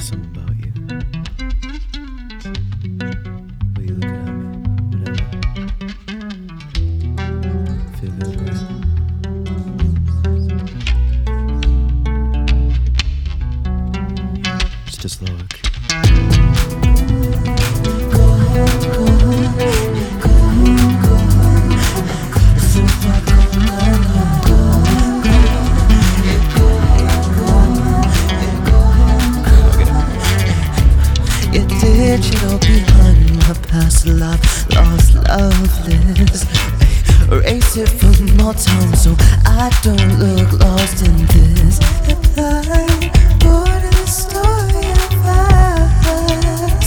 something about you. Way you looking at me, whatever. Feel good, right? Just a slower key. Digital behind my past life, lost loveless. Erase it from all time so I don't look lost in this. If I wrote a story of us,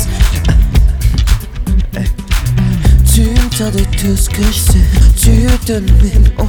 tu me tardes tout ce que je sais, tu donnes mes mots.